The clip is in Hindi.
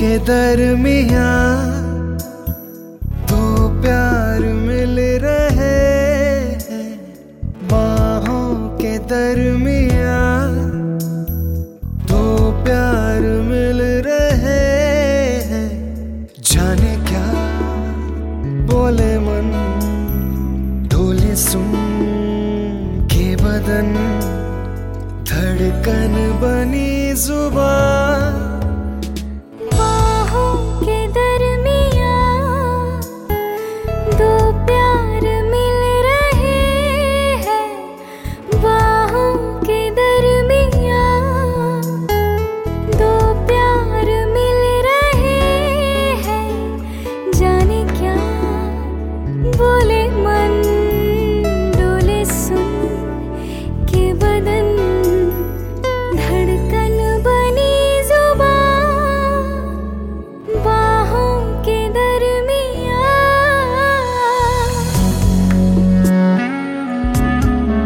के दरमिया दो प्यार मिल रहे हैं, बाहों के दरमिया दो प्यार मिल रहे हैं। जाने क्या बोले मन, डोले सुन के बदन, धड़कन बनी जुबान।